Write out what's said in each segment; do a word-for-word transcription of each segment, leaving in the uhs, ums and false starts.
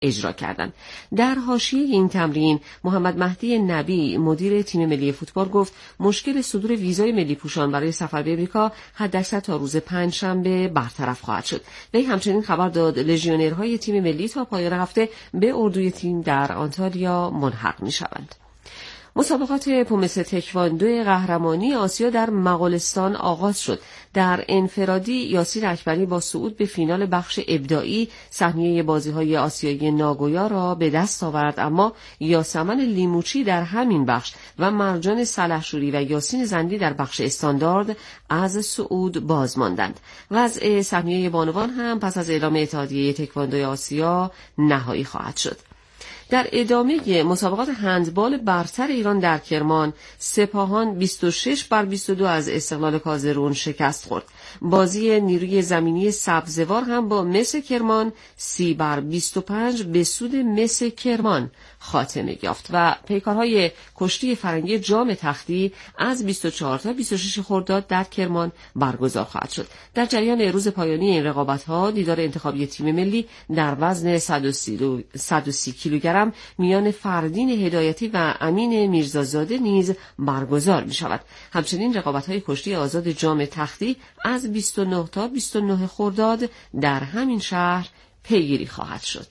اجرا کردند. در حاشیه این تمرین محمد مهدی نبی مدیر تیم ملی فوتبال گفت مشکل صدور ویزای ملی پوشان برای سفر به امریکا حداکثر تا روز پنجشنبه برطرف خواهد شد. وی همچنین خبر داد لژیونرهای تیم ملی تا پایان هفته به اردوی تیم در آنتالیا ملحق می‌شوند. مسابقات پومس تکواندو قهرمانی آسیا در مغولستان آغاز شد. در انفرادی یاسین اکبری با صعود به فینال بخش ابداعی سهمیه بازی‌های آسیایی ناگویا را به دست آورد، اما یاسمن لیموچی در همین بخش و مرجان سلحشوری و یاسین زندی در بخش استاندارد از صعود باز ماندند. وضع سهمیه بانوان هم پس از اعلام اتحادیه تکواندو آسیا نهایی خواهد شد. در ادامه مسابقات هندبال برتر ایران در کرمان، سپاهان بیست و شش بر بیست و دو از استقلال کازرون شکست خورد. بازی نیروی زمینی سبزوار هم با مس کرمان سی بر بیست و پنج به سود مس کرمان خاتمه یافت و پیکارهای کشتی فرنگی جام تختی از بیست و چهار تا بیست و شش خرداد در کرمان برگزار خواهد شد. در جریان روز پایانی این رقابت‌ها دیدار انتخابی تیم ملی در وزن صد و سی کیلوگرم میان فردین هدایتی و امین میرزازاده نیز برگزار می شود. همچنین رقابت‌های کشتی آزاد جام تختی از بیست و نه تا بیست و نه خرداد در همین شهر پیگیری خواهد شد.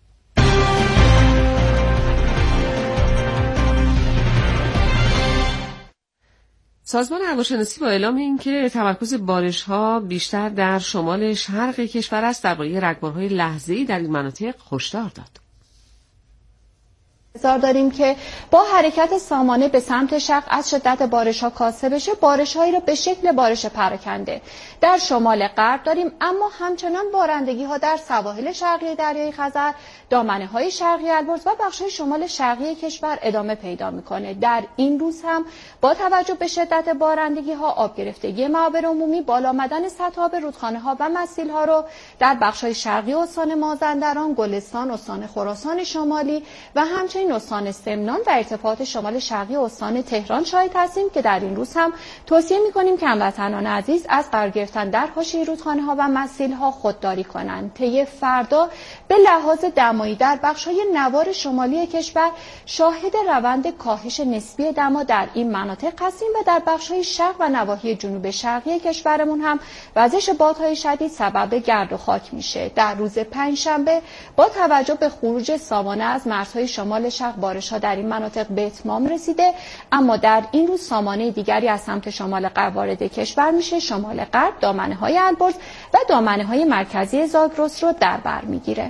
سازمان هواشناسی با اعلام اینکه تمرکز بارش‌ها بیشتر در شمال شرق کشور است، درباره رگبارهای لحظه‌ای در این مناطق هشدار داد. انتظار داریم که با حرکت سامانه به سمت شرق از شدت بارش‌ها کاسته بشه. بارش‌هایی رو به شکل بارش پراکنده در شمال غرب داریم، اما همچنان بارندگی‌ها در سواحل شرقی دریای خزر، دامنه‌های شرقی البرز و بخش‌های شمال شرقی کشور ادامه پیدا می‌کنه. در این روز هم با توجه به شدت بارندگی‌ها، آب گرفتگی معابر عمومی، بالا آمدن سطح آب رودخانه‌ها و مسیل‌ها رو در بخش‌های شرقی استان مازندران، گلستان، استان خراسان شمالی و همچنین استان سمنان و ارتفاعات شمال شرقی استان تهران شاهد هستیم که در این روز هم توصیه می‌کنیم که هموطنان عزیز از قرار گرفتن در حاشیه رودخانه‌ها و مسیل‌ها خودداری کنند. طی فردا به لحاظ دمایی در بخش‌های نوار شمالی کشور شاهد روند کاهش نسبی دما در این مناطق هستیم و در بخش‌های شرق و نواحی جنوب شرقی کشورمون هم وزش بادهای شدید سبب گرد و خاک میشه. در روز پنجشنبه با توجه به خروج سامانه از مرزهای شمال شرق بارش‌ها در این مناطق به اتمام رسیده، اما در این روز سامانه دیگری از سمت شمال غرب وارد کشور میشه. شمال غرب دامنه‌های البرز و دامنه‌های مرکزی زاگرس رو در بر میگیره.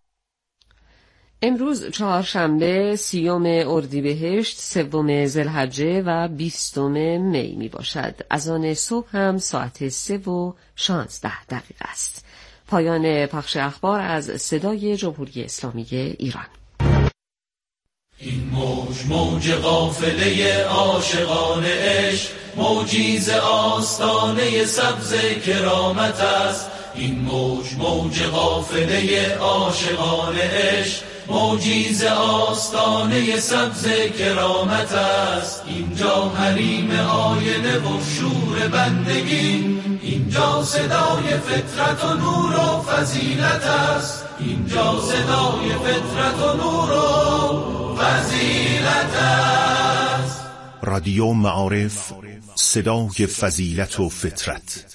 امروز چهارشنبه سیوم اردیبهشت، سوم ذوالحجه و بیستم می می باشد. اذان صبح هم ساعت سه و شانزده دقیقه است. پایان پخش اخبار از صدای جمهوری اسلامی ایران. این موج موج قافله عاشقان عشق، موجی ز آستانه سبز کرامت است. این موج موج قافله عاشقان عشق، موجی ز آستانه سبز کرامت است. اینجا حریم آینه و شور بندگی، اینجا صدای فطرت و نور و فضیلت است. اینجا صدای فطرت و نور و فضیلت است. رادیو معارف، صدای فضیلت و فطرت.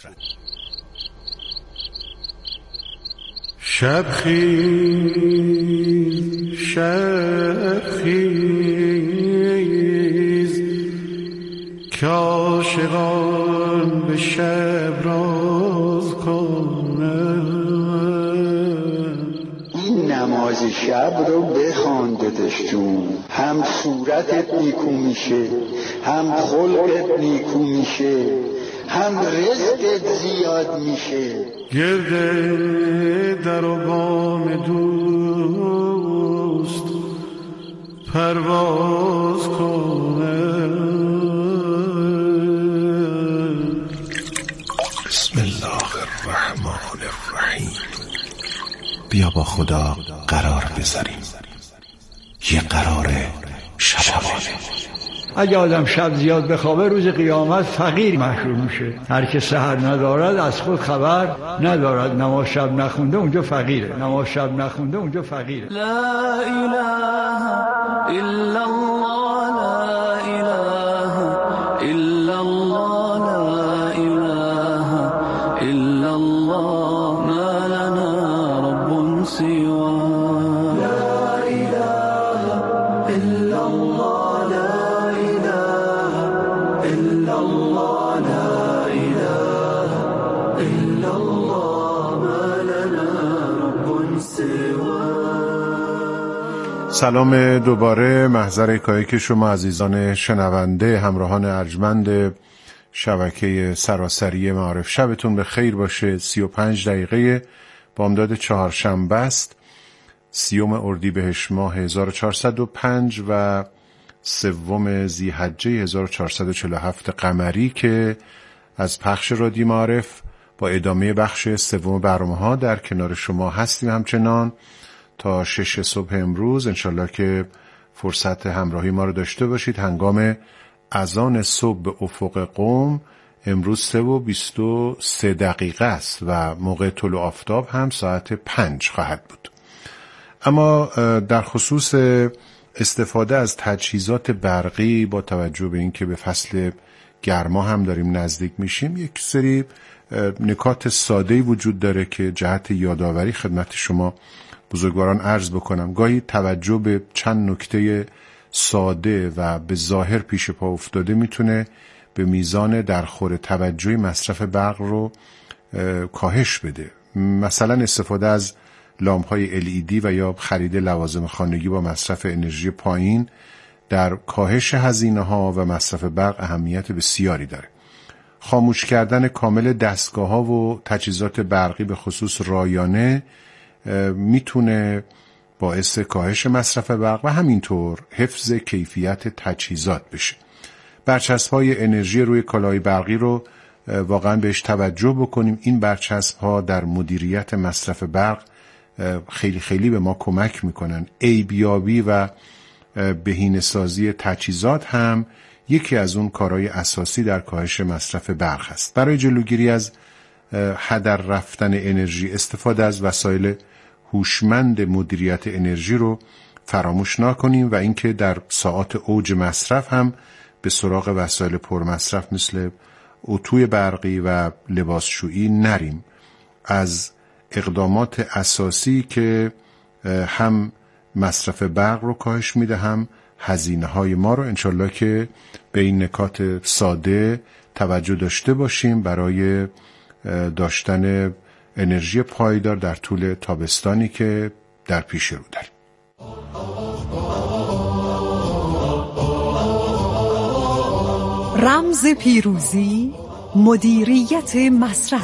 شب خیز شب خیز که عاشقان به شب راز کنند. این نماز شب رو بخوان داداشجون، هم صورتت نیکو میشه، هم خلقت نیکو میشه، هم رزقت زیاد میشه. گرده در و بام دوست پرواز کنه. بسم الله الرحمن الرحیم. بیا با خدا قرار بذاریم، یه قرار شبانه. اگه آدم شب زیاد بخوابه روز قیامت فقیر محشور میشه. هر که سحر ندارد از خود خبر ندارد. نماز شب نخونده اونجا فقیره. نماز شب نخونده اونجا فقیره. لا اله الا الله، لا اله الا الله، لا اله الا الله، ما لنا رب سواه. سلام دوباره، محضر یکایک شما عزیزان شنونده، همراهان ارجمند شبکه سراسری معارف. شبتون به خیر باشه. سی و پنج دقیقه بامداد چهارشنبه است، سیوم اردیبهشت ماه هزار و چهارصد و پنج و سوم ذی‌حجه هزار و چهارصد و چهل و هفت قمری که از پخش رادیو معارف با ادامه بخش سوم برنامه‌ها در کنار شما هستیم. همچنان تا شش صبح امروز انشالله که فرصت همراهی ما رو داشته باشید. هنگام اذان صبح به افق قم امروز سه و بیست و سه دقیقه است و موقع طلوع آفتاب هم ساعت پنج خواهد بود. اما در خصوص استفاده از تجهیزات برقی با توجه به اینکه به فصل گرما هم داریم نزدیک میشیم، یک سری نکات ساده‌ای وجود داره که جهت یادآوری خدمت شما بزرگواران عرض بکنم. گاهی توجه به چند نکته ساده و به ظاهر پیش پا افتاده میتونه به میزان درخور توجهی مصرف برق رو کاهش بده. مثلا استفاده از لامپ‌های ال ای دی و یا خرید لوازم خانگی با مصرف انرژی پایین در کاهش هزینه‌ها و مصرف برق اهمیت بسیاری داره. خاموش کردن کامل دستگاه‌ها و تجهیزات برقی به خصوص رایانه میتونه باعث کاهش مصرف برق و همینطور حفظ کیفیت تجهیزات بشه. برچسب‌های انرژی روی کالاهای برقی رو واقعا بهش توجه بکنیم. این برچسب‌ها در مدیریت مصرف برق خیلی خیلی به ما کمک میکنن. عیبیابی و بهینه‌سازی تجهیزات هم یکی از اون کارهای اساسی در کاهش مصرف برق است. برای جلوگیری از هدر رفتن انرژی استفاده از وسایل هوشمند مدیریت انرژی رو فراموش نکنیم و اینکه در ساعات اوج مصرف هم به سراغ وسایل پرمصرف مثل اتوی برقی و لباسشویی نریم. از اقدامات اساسی که هم مصرف برق رو کاهش میده هم هزینه های ما رو، انشالله که به این نکات ساده توجه داشته باشیم برای داشتن انرژی پایدار در طول تابستانی که در پیش رو داریم. رمز پیروزی مدیریت مصرف.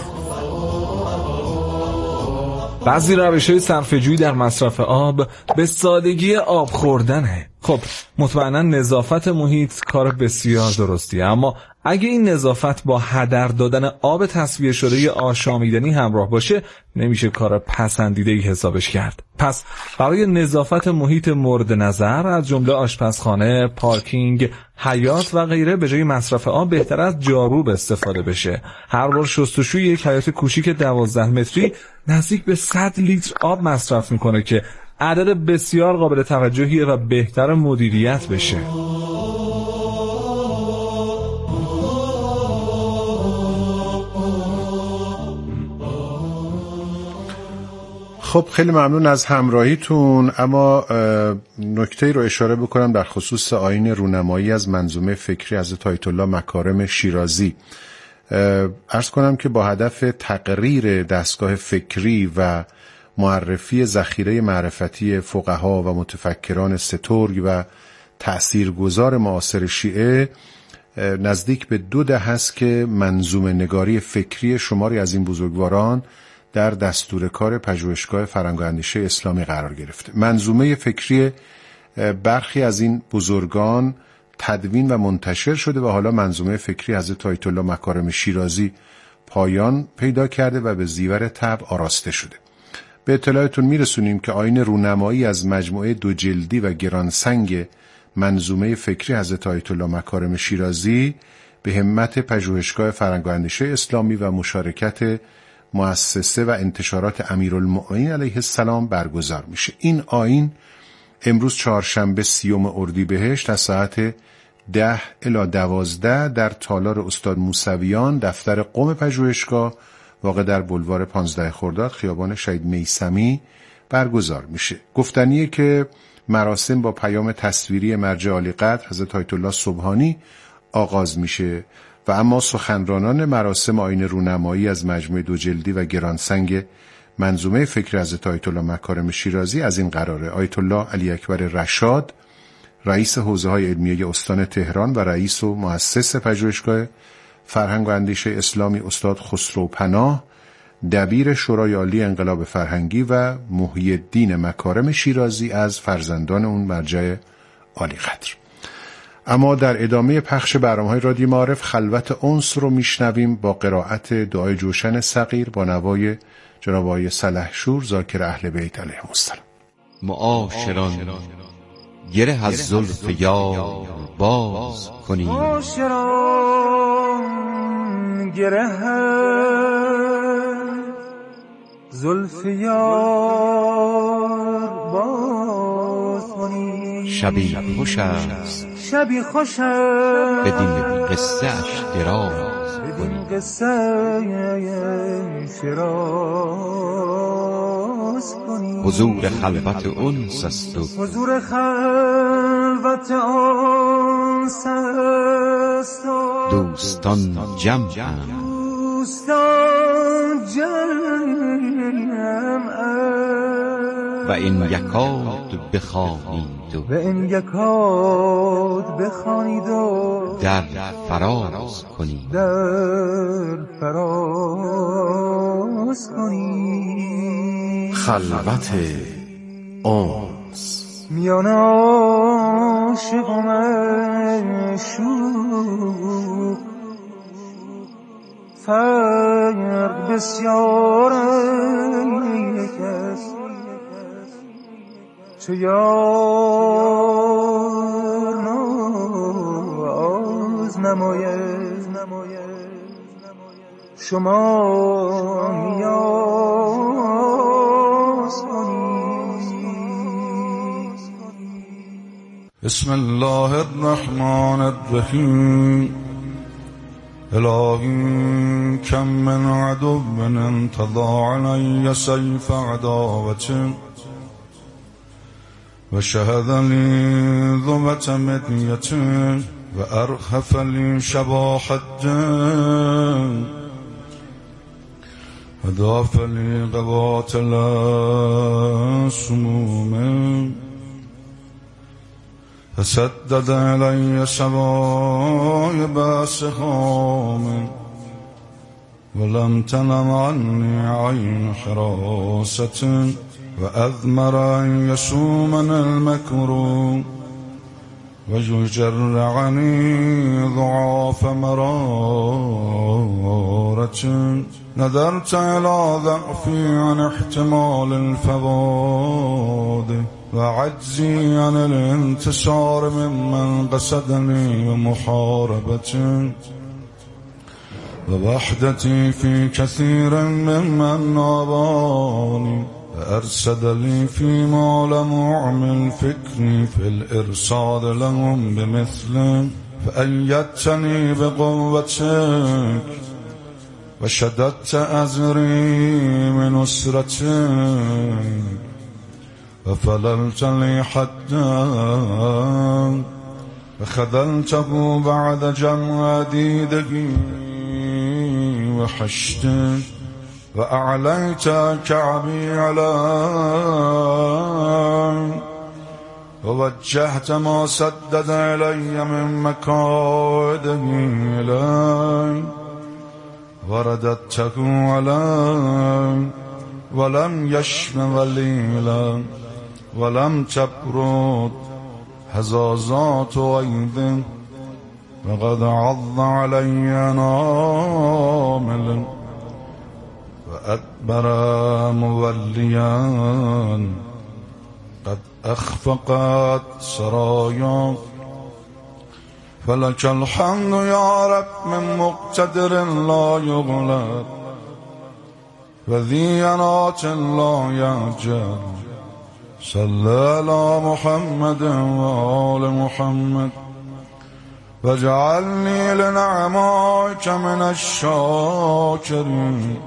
بعضی روش‌های صرفه‌جویی در مصرف آب به سادگی آب خوردنه. خب مطمئنا نظافت محیط کار بسیار درستیه، اما اگه این نظافت با هدر دادن آب تصفیه شده آشامیدنی همراه باشه نمیشه کار پسندیده‌ای حسابش کرد. پس برای نظافت محیط مورد نظر از جمله آشپزخانه، پارکینگ، حیاط و غیره به جای مصرف آب بهتر از جاروب استفاده بشه. هر بار شستشوی یک حیاط کوچیک دوازده متری نزدیک به صد لیتر آب مصرف میکنه که عدد بسیار قابل توجهیه و بهتر مدیریت بشه. خب خیلی ممنون از همراهیتون. اما نکته رو اشاره بکنم در خصوص آیین رونمایی از منظومه فکری حضرت آیت الله مکارم شیرازی. عرض کنم که با هدف تقریر دستگاه فکری و معرفی ذخیره معرفتی فقها و متفکران سترگ و تأثیرگذار معاصر شیعه نزدیک به دو دهه است که منظومه نگاری فکری شماری از این بزرگواران در دستور کار پژوهشگاه فرهنگ و اندیشه اسلامی قرار گرفته. منظومه فکری برخی از این بزرگان تدوین و منتشر شده و حالا منظومه فکری حضرت آیت الله مکارم شیرازی پایان پیدا کرده و به زیور طبع آراسته شده. به اطلاعتون میرسونیم که آیین رونمایی از مجموعه دو جلدی و گرانسنگ منظومه فکری حضرت آیت الله مکارم شیرازی به همت پژوهشگاه فرهنگ و اندیشه اسلامی و مشارکت مؤسسه و انتشارات امیرالمؤمنین علیه السلام برگزار میشه. این آیین امروز چهارشنبه سیوم اردیبهشت از ساعت ده الی دوازده در تالار استاد موسویان دفتر قم پژوهشگاه واقع در بلوار پانزده خرداد خیابان شهید میثمی برگزار میشه. گفتنیه که مراسم با پیام تصویری مرجع عالیقدر حضرت آیت الله سبحانی آغاز میشه و اما سخنرانان مراسم آیین رونمایی از مجموعه دو جلدی و گرانسنگ منظومه فکر حضرت آیت الله مکارم شیرازی از این قراره: آیت الله علی اکبر رشاد، رئیس حوزه های علمیه استان تهران و رئیس و مؤسس پژوهشگاه فرهنگ و اندیشه اسلامی استاد خسرو پناه، دبیر شورای عالی انقلاب فرهنگی و محی الدین مکارم شیرازی از فرزندان اون مرجع عالی قدر. اما در ادامه پخش برنامه‌های رادیو معارف خلوت انس رو میشنویم با قرائت دعای جوشن صغیر با نوای جناب آقای سلحشور ذاکر اهل بیت علیهم السلام. معاشران گره از زلف یار باز کنید، معاشران گره زلف یار باز کنید. شبی خوش است شبی خوش است بدین قصه اش دراز بدین قصه اش دراز کنید. حضور خلوت انس است و حضور خلوت انس است و دوستان جمعند دوستان جمعند و این یکاد بخوانید و این یکاد بخوانید و در فراز کنید در فراز کنید. خلوت انس میان عاشق و معشوق فرق بسیار است، چه یار ناز نماید شما نیاز کنید. بسم الله الرحمن الرحیم. الهی کم من عدو من انتضاع علی سیف عداوة و شهد لی ذوة مدیة و ارخف لی شباح الدم و داف لی قواتل سموم فسدد علی شوایب سهام ولم تنم عنی عین حراست و اذمر ان یسومن المکروه و یجرعنی ضعاف مرارت نظرت الى ضعفی عن احتمال الفواد و عجزی عن الانتصار ممن قصدنی و محاربت و وحدتی فی کثیر ممن نابانی و ارسد لی فیما لم اعمل فکری فی الارساد لهم بمثل فأیدتنی بقوتک و شددت ازری من نصرتک و فللت لی حدا و خذلته بعد جمع دیدگی و حشته و اعلیت کعبی علی و وجهت ما سدد علی من مکائده الی و رددته علی ولم یشم ولیلا ولم تبرد هزازات عید وقد عض علی نامل و ادبر مولیا قد أخفقت سرايا فلك الحمد يا رب من مقتدر لا يغلب وذي عنات لا يعجل صل على محمد وآل محمد واجعلني لنعمائك من الشاكرين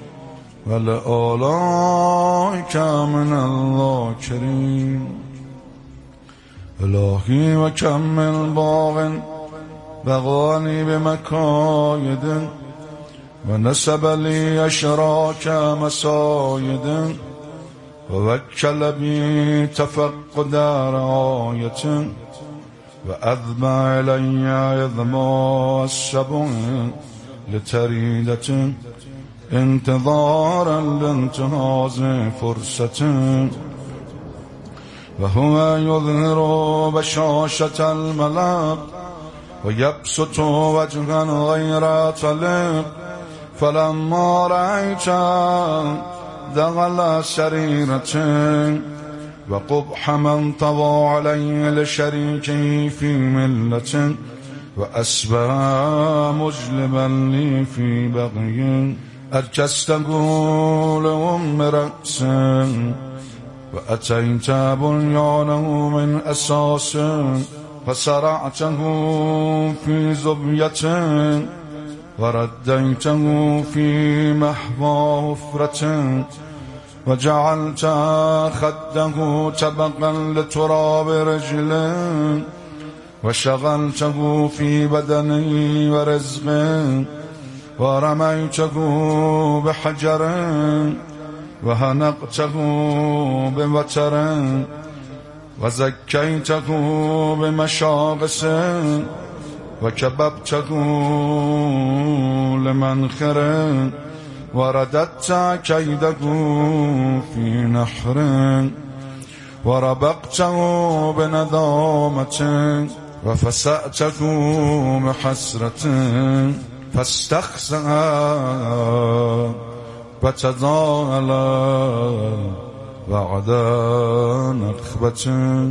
ولآلائك من الذاكرين إلهي وكمل باغ بغاني بمكايد ونسب لي أشراك مسايد ووكل بي تفقد رعاية وأذبع إلي إذماء السبع لتريدة انتظارا لانتهاز فرصة وهو يظهر بشاشة الملك ويبسط وجها غير طلق فلما رأيت دغل سريرة وقبح من طوى عليه لشريكه في ملة وأسبى مجلبا لي في بغي أركسته لأم رأسا وأتيت بنيانه من أساس فسرعته في زبية ورديته في محوى حفرة وجعلت خده تبقا لتراب رجله وشغلته في بدني ورزقه ورميته بحجر وهنقته بوتر وزكيته بمشاغس وكببته لمنخر ورددت كيده في نحر وربقته بندامة وفسأته بحسرة فاستخزأ وتضاءل بعد نخبة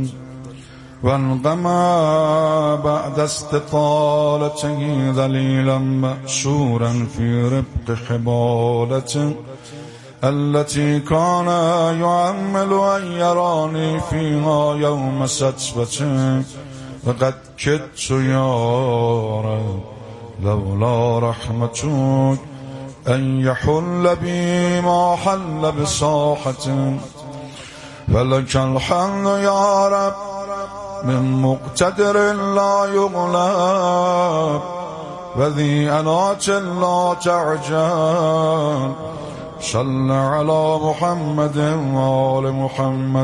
وانغمى بعد استطالته ذليلا مأسورا في ربق حبالة التي كان يعمل أن يراني فيها يوم ستبة وقد كدت يا رب لولا رحمتك أن يحل بي ما حل بساحة فلك الحمد يا رب من مقتدر لا يغلب وذي أنات لا تعجل صل على محمد وآل محمد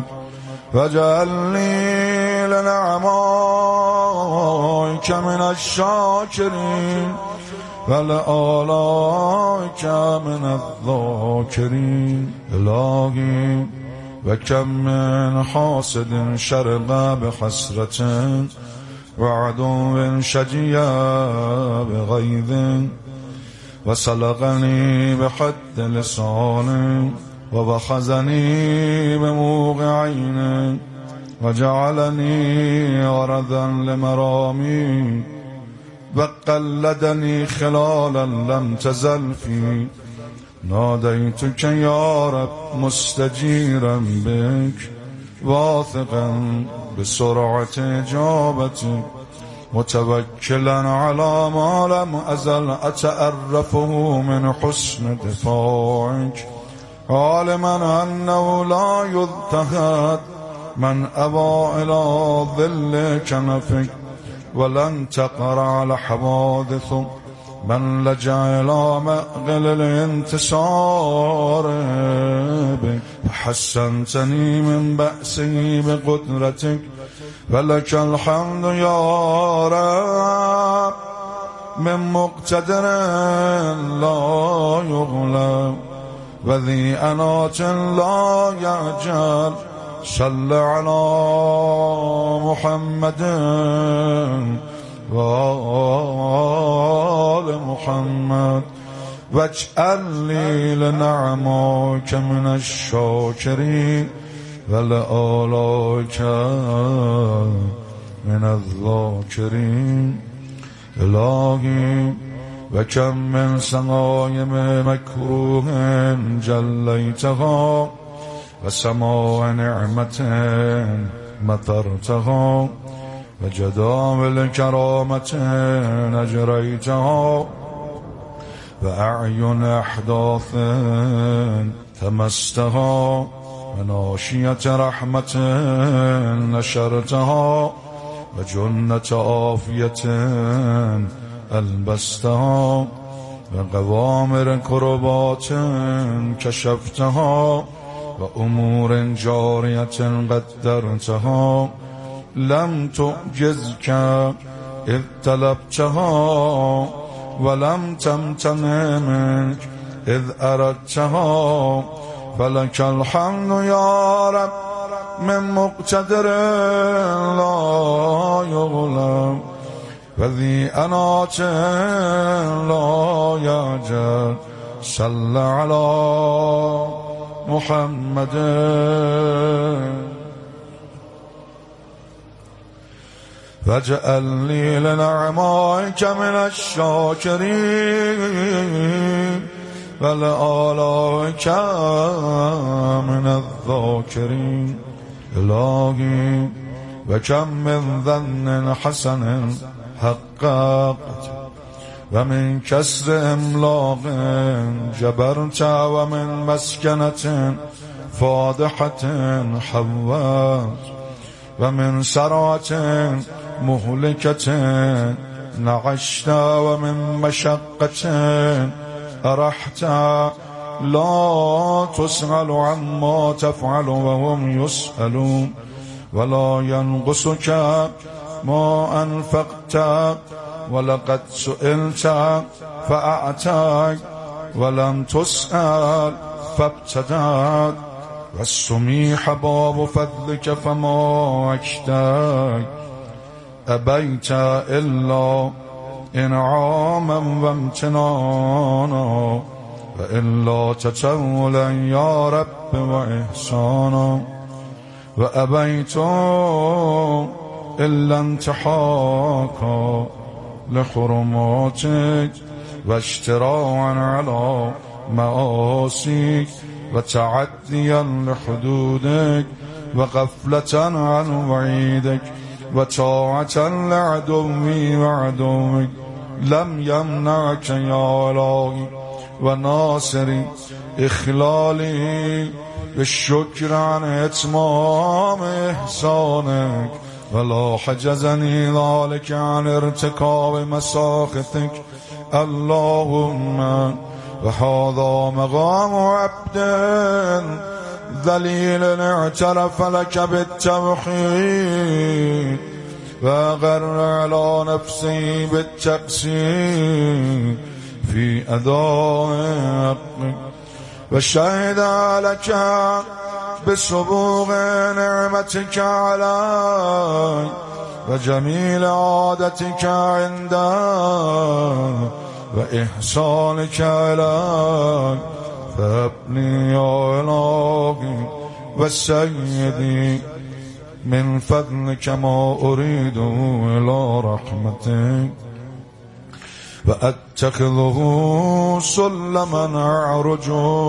واجعلني لنعمائك من الشاكرين ولآلائك من الذاكرين إلهي وكم من حاسد شرب بحسرة وعدو شجي بغيظ وسلقني بحد لسان وبخزني بموقع عين وجعلني غرضا لمرامي وقلدني خلالا لم تزل في ناديتك يا رب مستجيرا بك واثقا بسرعة إجابتك متوكلا على ما لم أزل أتأرفه من حسن دفاعك عالما أنه لا يضطهد من أبى إلى ظل كنفك ولن تقرع الحوادث من لجأ إلى مأغل الانتصار بك فحسنتني من بأسه بقدرتك فلك الحمد يا رب من مقتدر لا يغلب وذي أنات لا يعجل صل على محمد وآل محمد واجعل لي لنعمائك من الشاكرين ولآلائك من الذاكرين الهی و کم من سقایم مکروه جلیتها و سماع نعمت مطرتها و جداول کرامت نجریتها و اعین احداث تمستها و ناشیت رحمت نشرتها و جنت عافیت البستها و قوامر کربات کشفتها و امور جاریت قدرتها لم تعجزك اذ طلبتها ولم تمتنع منك اذ اردتها فلك الحمد یا رب من مقتدر لا یغلب و ذی انات لا یعجل صل علی محمد واجعل لي لنعمائك من الشاكرين ولآلائك من الذاكرين الهی و کم من ظن حسن حققت و من کسر املاق جبرت و من مسکنت فادحت حوات و من سرعت مهلكة نعشت و من مشقة أرحت لا تسأل عما تفعل وهم يسألون ولا ينقصك ما أنفقت ولقد سئلت فأعتاك ولم تسأل فابتداك والسميح باب فضلك فما أكتاك أبيت إلا إنعاما وامتنانا وإلا تتولا يا رب وإحسانا وأبيت إلا انتحاكا لحرماتك واشتراعا على مآسيك وتعديا لحدودك وغفلة عن وعيدك وطاعة لعدوي وعدوك لم يمنعك يا إلهي وناصري إخلالي بالشكر عن إتمام إحسانك ولا حجزني ذلك عن ارتكاب مساخطك اللهم وهذا مقام عبد ذليل اعترف لك بالتوحيد وغر على نفسي بالتقصير في أداء حقك وشهد لك بسبوغ نعمتك علي وجميل عادتك عنده وإحسانك علي فابني يا إلهي والسيدي من فضلك ما أريد إلى رحمتك وأتخذه سلما أعرج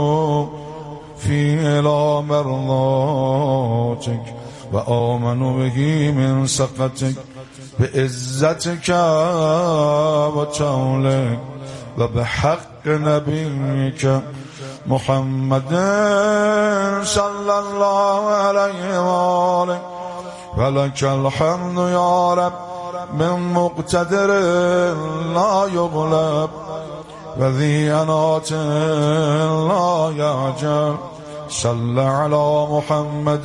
فيه إلى مرضاتك وآمن به من سخطك بعزتك وتولك وبحق نبيك محمد صلى الله عليه وآله ولك الحمد يا رب من مقتدر لا يغلب وذي أنات لا يعجل صل على محمد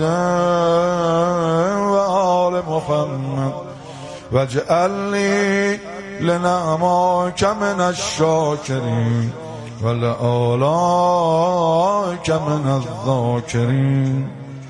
وآل محمد واجعل لي لنعمائك من الشاكرين ولآلائك من الذاكرين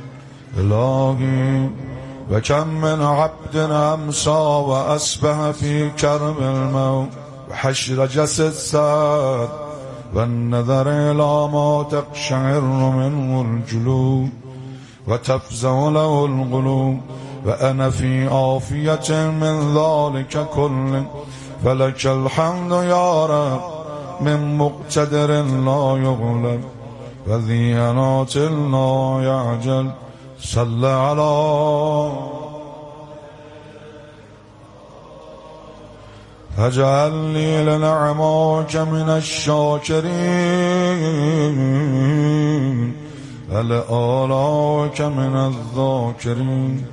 إلهي وكم من عبد أمسى وأصبح في كرب الموت وحشر جسد ساد والنظر إلى ما تقشعر منه الجلود وتفزع له القلوب وأنا في عافية من ذلك كله فلك الحمد يا رب من مقتدر لا يغلب وذي أنات لا يعجل صل على فاجعلني لنعماك من الشاكرين ولآلائك من الذاكرين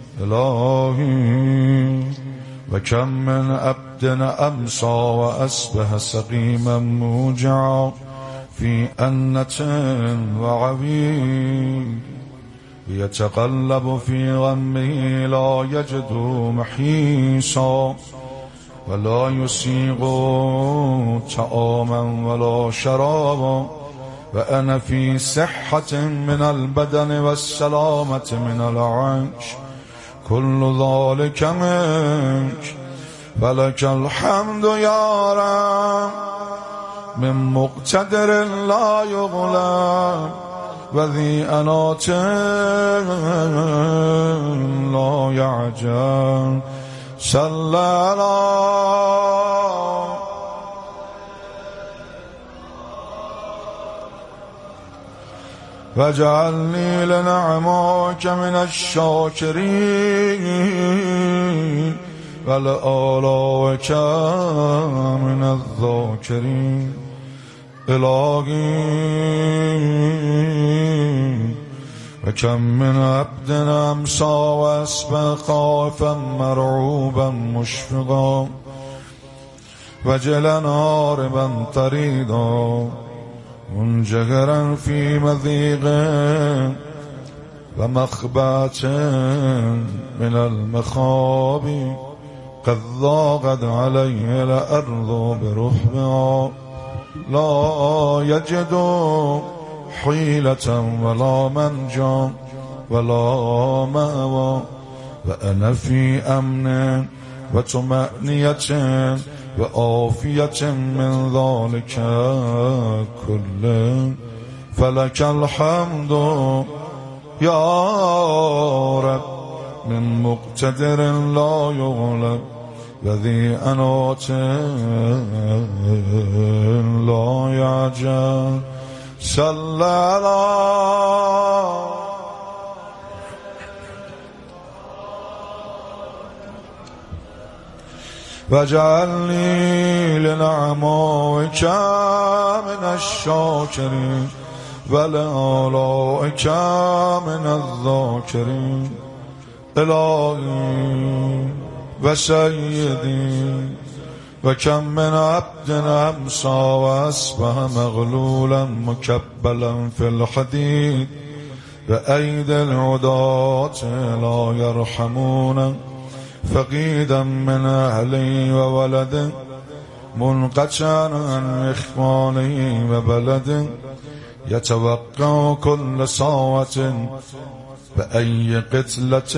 إلهي وكم من عبد أمسى وأصبح سقيما موجعا في أنة وعويل يتقلب في غمه لا يجد محيصا ولا يسيغ طعاما ولا شرابا وأنا في صحة من البدن والسلامة من العيش كل ذلك منك فلك الحمد يا رب من مقتدر لا يغلب وذي أنات لا يعجل صلى الله واجعلني لنعماك من الشاكرين ولآلائك من الذاكرين إلهي وكم من عبد أمسى وأصبح خائفا مرعوبا مشفقا وجلا هاربا طريدا منجهرا في مضيق ومخبأة من المخاب قد ضاقت عليه الأرض برحبها لا يجد حيلة ولا منجا ولا مأوى وأنا في أمن وطمأنية وعافية من ذلك كله فلك الحمد يا رب من مقتدر لا يغلب وذي أنات لا يعجل صلى الله واجعلني لنعمائك من الشاكرين ولآلائك من الذاكرين إلهي وسيدي وكم من عبد أمسى وأصبح مغلولا مكبلا في الحديد بأيدي العداة لا يرحمون فقيدا من أهلي وولد منقطعا عن إخواني وبلد يتوقع كل ساعة بأي قتلة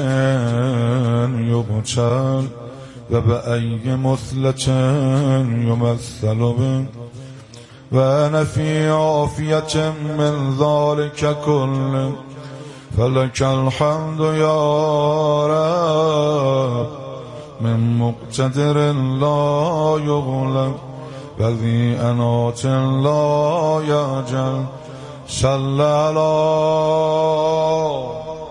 يقتل وبأي مثلة يمثل به وأنا في عافية من ذلك كله فلك الحمد يا رب من مقتدر لا يغلب وذي أنات لا يعجل صلى الله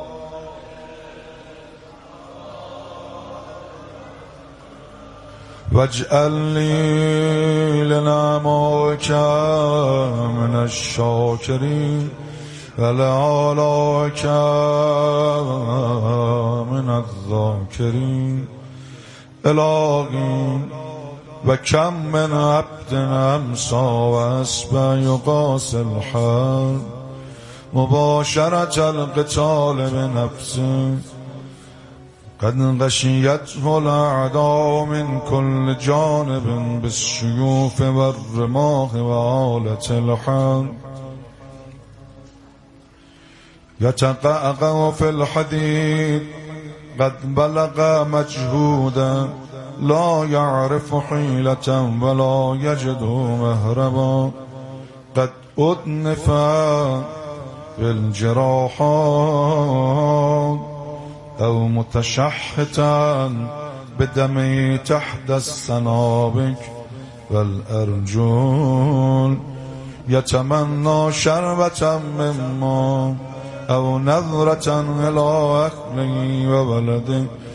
واجعلني لنعمائك من الشاكرين ولآلائك من الذاكرين إلهي وكم من عبد أمسى وأصبح يقاسي الحال مباشرة القتال بنفسه قد غشيته الأعداء من كل جانب بالسيوف والرماح وآلة الحرب يتقعقع في الحديد قد بلغ مجهودا لا يعرف حيلة ولا يجد مهربا قد أدنف بالجراحات أو متشحتا بدمي تحت السنابك والأرجل يتمنى شربة مما أو نظرة إلى أهله وولده